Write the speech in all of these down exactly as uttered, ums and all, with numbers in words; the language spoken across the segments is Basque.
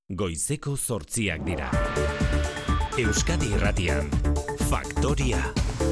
Goizeko zortziak dira. Euskadi Irratian, Faktoria.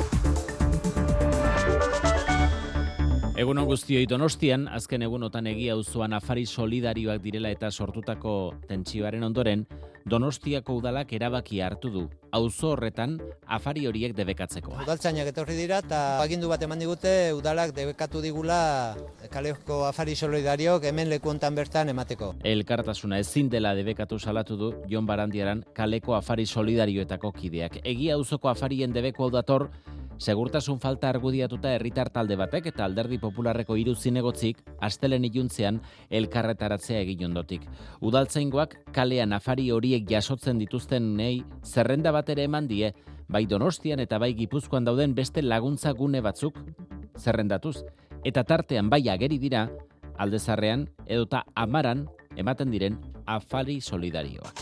Egunon guztioi, Donostian, azken egunotan egia auzoan afari solidarioak direla eta sortutako tentsioaren ondoren, Donostiako udalak erabaki hartu du. Auzo horretan afari horiek debekatzeko. Udaltzainak etorri dira eta agindu bat eman digute udalak debekatu digula kaleko afari solidariok hemen leku hontan bertan emateko. Elkartasuna ezin dela debekatu salatu du Jon Barandiaran kaleko afari solidarioetako kideak. Egia auzoko afarien debeku hau dator, segurtasun falta argudiatuta herritar talde batek eta Alderdi Popularreko hiru zinegotzik astelen iluntzean elkarretaratzea egin ondotik. Udaltzaingoak kalean afari horiek jasotzen dituztenei zerrenda bat ere eman die, bai Donostian eta bai Gipuzkoan dauden beste laguntza gune batzuk zerrendatuz, eta tartean bai ageri dira Aldezarrean edota Amaran ematen diren afari solidarioak.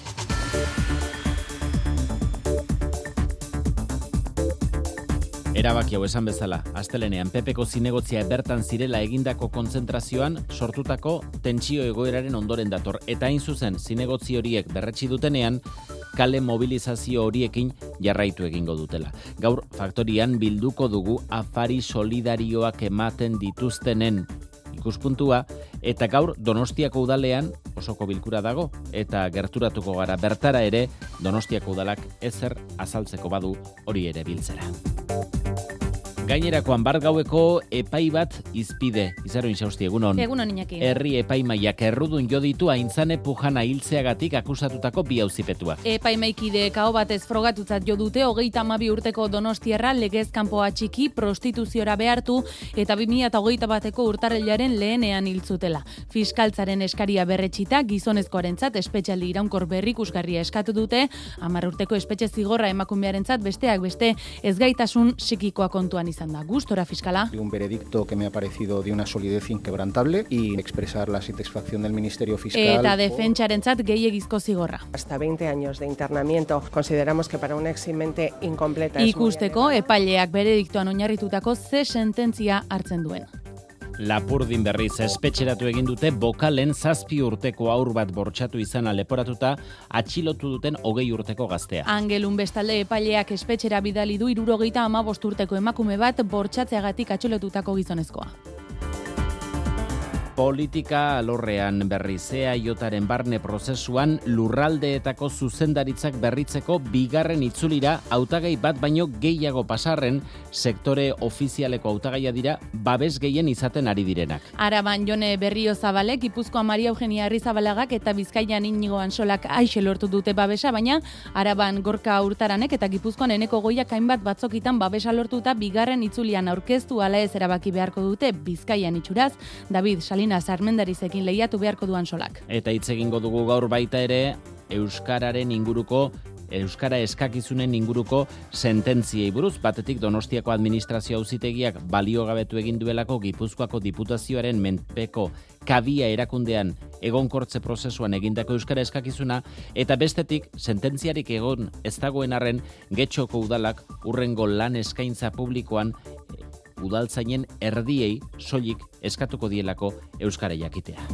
Erabaki hau esan bezala, astelenean Pepeko zinegotzia bertan zirela egindako kontzentrazioan sortutako tentsio egoeraren ondoren dator. Eta hain zuzen, zinegotzi horiek berretsi dutenean, kale mobilizazio horiekin jarraitu egingo dutela. Gaur Faktorian bilduko dugu afari solidarioak ematen dituztenen ikuspuntua, eta gaur Donostiako udalean osoko bilkura dago, eta gerturatuko gara bertara ere Donostiako udalak ezer azaltzeko badu hori ere biltzera. Gainerakoan bart gaueko epai bat izpide. Izaro Inxausti, egunon. Egunon, Iñaki. Herri epaimaiak errudun jo ditu Aintzane Pujana hiltzeagatik akusatutako bi auzipetuak. Epaimaikideek aho batez frogatutzat jo dute hogeita hamabi urteko Donostiarra legez kanpoa txiki prostituziora behartu eta bi mila hogeita bateko urtarrilaren lehenean hiltzutela. Fiskaltzaren eskaria berretxita gizonezkoarentzat espetxaldi iraunkor berrikusgarria eskatu dute, hamar urteko espetxe zigorra emakumearentzat besteak beste ezgaitasun psikikoa kontuan izan da. Gustora, fiskala. Un veredicto que me ha parecido de una solidez inquebrantable y expresar la satisfacción del Ministerio Fiscal. Eta defentsarentzat gehiegizko zigorra. Hasta veinte años de internamiento. Consideramos que para una eximente incompleta. Ikusteko epaileak berediktoan oinarritutako ze sententzia hartzen duen. Lapurdin berriz espetxeratu egin dute bokalen zazpi urteko haur bat bortxatu izana leporatuta atxilotu duten hogei urteko gaztea. Angelun bestalde epaileak espetxera bidali du hirurogeita hamabost urteko emakume bat bortxatzeagatik atxilotutako gizonezkoa. Politika alorrean berriz E A Jaren barne prozesuan lurraldeetako zuzendaritzak berritzeko bigarren itzulira hautagai bat baino gehiago pasarren sektore ofizialeko hautagaia dira babes gehien izaten ari direnak. Araban Jone Berriozabalek, Gipuzkoa Maria Eugenia Arrizabalagak eta Bizkaian Inigo Ansolak aixe lortu dute babesa, baina Araban Gorka Hurtaranek eta Gipuzkoan Eneko Goiak hainbat batzokitan babesa lortuta bigarren itzulian aurkeztu ala ez erabaki beharko dute Bizkaian itxuraz, David Salin Armendarizekin lehiatu beharko duan solak. Eta hitz egingo dugu gaur baita ere euskararen inguruko, euskara eskakizunen inguruko sententziei buruz. Batetik Donostiako administrazio auzitegiak baliogabetu egin duelako Gipuzkoako diputazioaren menpeko kabia erakundean egonkortze prozesuan egindako euskara eskakizuna, eta bestetik sententziarik egon ez dagoen arren Getxoko udalak urrengo lan eskaintza publikoan udaltzainen erdiei soilik eskatuko dielako euskara jakitea.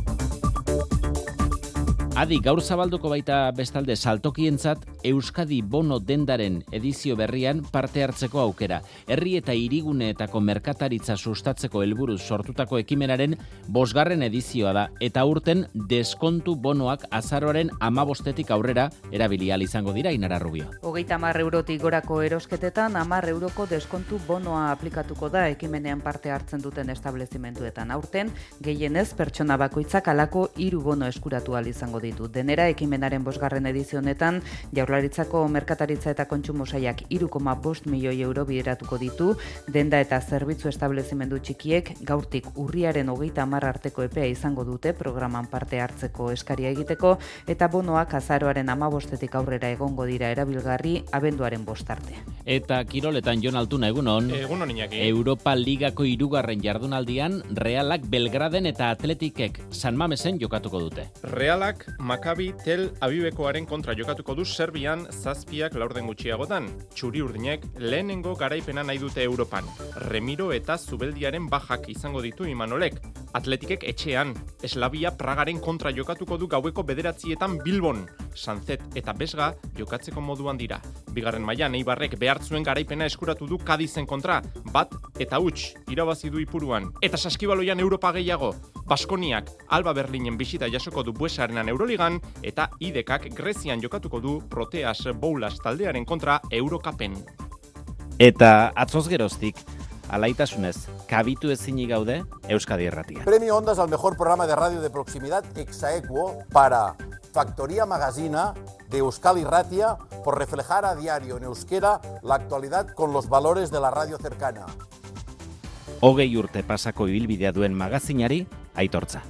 Adi, gaur zabalduko baita bestalde saltokientzat Euskadi Bono Dendaren edizio berrian parte hartzeko aukera. Herri eta hiriguneetako merkataritza sustatzeko helburuz sortutako ekimenaren bosgarren edizioa da, eta urten deskontu bonoak azaroaren hamabostetik aurrera erabili ahal izango dira. Inara Rubio. Hogeita hamar eurotik gorako erosketetan hamar euroko deskontu bonoa aplikatuko da ekimenean parte hartzen duten establezimenduetan. Aurten gehienez pertsona bakoitzak halako hiru bono eskuratu ahal izango ditu. Denera ekimenaren bosgarren edizio honetan Jaurlaritzako merkataritza eta kontsumo sailak hiru koma bost milioi euro bideratuko ditu. Denda eta zerbitzu establezimendu txikiek gaurtik urriaren hogeita hamar arteko epea izango dute programan parte hartzeko eskaria egiteko, eta bonoak azaroaren hamabostetik aurrera egongo dira erabilgarri abenduaren bost arte. Eta kiroletan Jon Altuna, egunon. Egunon, Iñaki. Europa Ligako hirugarren jardunaldian Realak Belgraden eta Atletikek San Mamesen jokatuko dute. Realak Maccabi Tel Avivekoaren kontra jokatuko du Serbian zazpiak laurden gutxiagotan. Txuri urdinek lehenengo garaipena nahi dute Europan. Remiro eta Zubeldiaren bajak izango ditu Imanolek. Atletikek etxean, Eslavia Pragaren kontra jokatuko du gaueko bederatzietan Bilbon. Sanzet eta Besga jokatzeko moduan dira. Bigarren mailan Eibarrek behartzuen garaipena eskuratu du Kadizen kontra, bat eta huts irabazi du Ipuruan. Eta saskibaloian Europa gehiago, Baskoniak Alba Berlinen bisita jasoko du Buesarenan Euroligan, eta Idekak Grezian jokatuko du Proteas Boulas taldearen kontra Eurokapen. Eta atzoz geroztik, alaitasunez, kabitu ezinik gaude Euskadi Irratian. Premio Ondas al mejor programa de radio de proximidad exaequo para Factoría Magazina de Euskadi Irratia por reflejar a diario en euskera la actualidad con los valores de la radio cercana. Hogei urte pasako ibilbidea duen magazinari aitortza.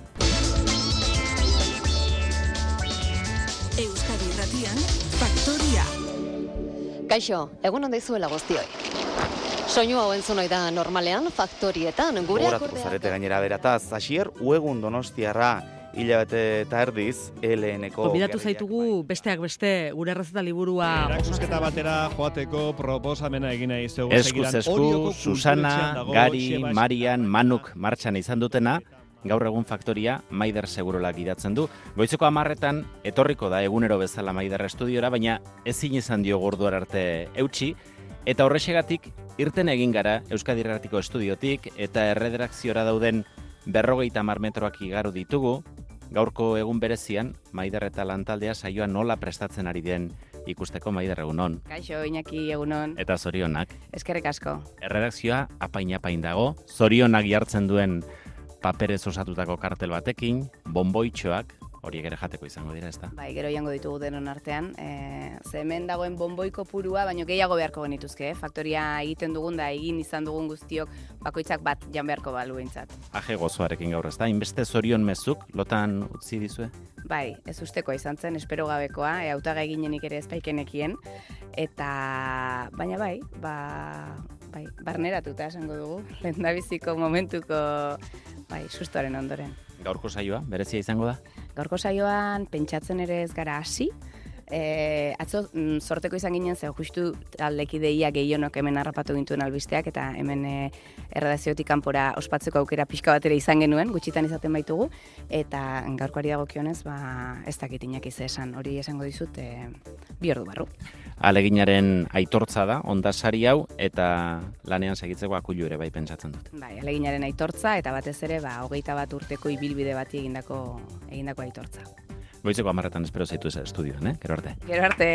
Euskadi Irratian, Faktoria. Kaixo, egun on daizuela guztioi. Soinu hau entzun ohi da normalean faktorietan gure akordea. Zarete gainera berataz, hasier uegun Donostiarra hilabete eta erdiz L N-ko. Konbidatu zaitugu besteak beste gure errezeta liburua. Erakusketa batera joateko proposamena egin nahi zeu. Eskuz esku, Susana, Gari, Marian, Manuk martxan izan dutena, gaur egun Faktoria Maider Segurolak idatzen du. Goizeko hamarretan etorriko da egunero bezala Maider estudiora, baina ezin izan dio gorduar arte eutxi, eta horrexegatik irten egin gara Euskadi Irratiko estudiotik eta erredakziora dauden berrogeita hamar metroak igaru ditugu. Gaurko egun berezian, Maider eta lantaldea saioa nola prestatzen ari den ikusteko. Maider, egunon. Kaixo, Iñaki, egunon. Eta zorionak. Eskerrik asko. Erredakzioa apain-apain dago, zorionak jartzen duen paperez osatutako kartel batekin, bonboitxoak, horiek ere jateko izango dira, ezta? Bai, gero jango ditugu denon artean. E, ze hemen dagoen bonboiko purua, baino gehiago beharko genituzke, eh? Faktoria egiten dugun da egin izan dugun guztiok bakoitzak bat jan beharko balu behintzat. Aje gozoarekin gaur, ezta? Inbeste zorion mezuk, lotan utzi dizue? Bai, ez ustekoa izan zen, espero gabekoa, e, hautaga eginenik ere ezpaikenekien, eta baina bai, ba, bai, barneratuta esango dugu, lehendabiziko momentuko bai, sustoaren ondoren. Gaurko saioa, berezia izango da? Gaurko saioan pentsatzen ere ez gara hasi. E, atzo mm, sorteko izan ginen, ze justu taldekideia gehionok hemen harrapatu gintuen albisteak, eta hemen e, erredakziotik kanpora ospatzeko aukera pixka batera izan genuen, gutxitan izaten baitugu, eta gaurkoari dagokionez, ba, ez dakit Iñaki ze esan, hori esango dizut, e, bi ordu barru. Aleginaren aitortza da, ondasari hau, eta lanean segitzeko akulu ere bai pentsatzen dut. Bai, aleginaren aitortza, eta batez ere, ba, hogeita bat urteko ibilbide bati egindako, egindako aitortza. Goizeko hamarretan espero zaitu ez estudioan, eh? Gero arte. Gero arte.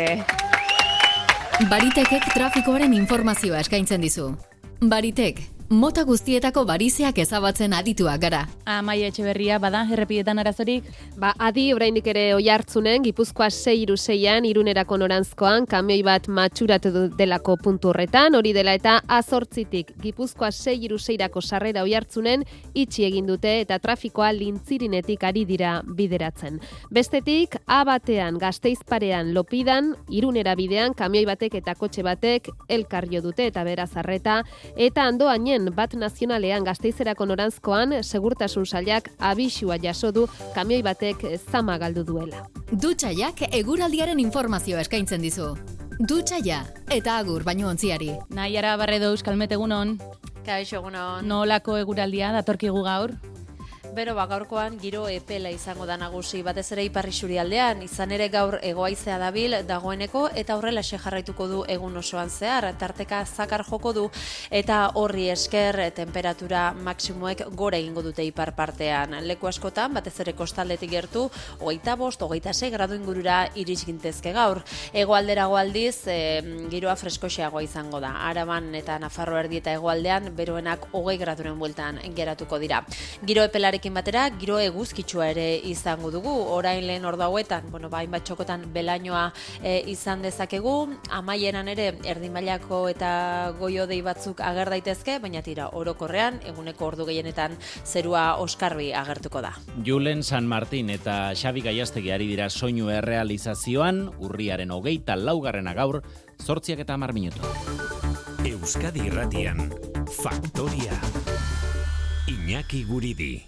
Baritekek trafikoaren informazioa eskaintzen dizu. Baritek, mota guztietako barizeak ezabatzen adituak gara. Amaia Etxeberria, bada, errepietan arazorik? Ba, adi, oraindik ere Oiartzunen, Gipuzkoa sei hiru seian, irunerako noranzkoan, kamioi bat matxuratu delako puntu horretan, hori dela eta azortzitik Gipuzkoa sei hiru seirako sarrera Oiartzunen itxi egin dute eta trafikoa Lintzirinetik ari dira bideratzen. Bestetik, A batean, Gasteiz parean, Lopidan, irunera bidean, kamioi batek eta kotxe batek elkar jo dute eta beraz arreta, eta Andoainen bat nazionalean Gasteizerako noranzkoan segurtasun sailak abisua jaso du kamioi batek zama galdu duela. Dutxaiak eguraldiaren informazioa eskaintzen dizu. Dutxaia eta agur baino ontziari. Naiara Barredo Euskalmet egunon. Kaixo egunon. Nolako eguraldia datorkigu gaur? Bero, ba, gaurkoan giro epela izango da nagusi, batez ere ipar isurialdean, izan ere gaur hegoaizea dabil dagoeneko eta horrelaxe jarraituko du egun osoan zehar, tarteka zakar joko du eta horri esker temperatura maksimoek gora egingo dute ipar partean. Leku askotan, batez ere kostaldetik gertu, hogeita bost, hogeita sei gradu ingurura iris gintezke gaur. Hegoalderago aldiz, e, giroa freskoxeagoa izango da. Araban eta Nafarro erdi eta hegoaldean beroenak hogei graduren bueltan geratuko dira. Giro epelarekin batera, giro eguzkitsua ere izango dugu, orain lehen ordu hauetan, bueno, ba, hainbat txokotan belainoa e, izan dezakegu, amaieran ere erdi mailako eta goio dei batzuk ager daitezke, baina tira orokorrean, eguneko ordu gehienetan zerua oskarbi agertuko da. Julen San Martin eta Xabi Gaiastegi ari dira soinu errealizazioan, urriaren hogeita laugarrena gaur, zortziak eta hamar minutu. Euskadi Irratian, Faktoria. Iñaki Guridi.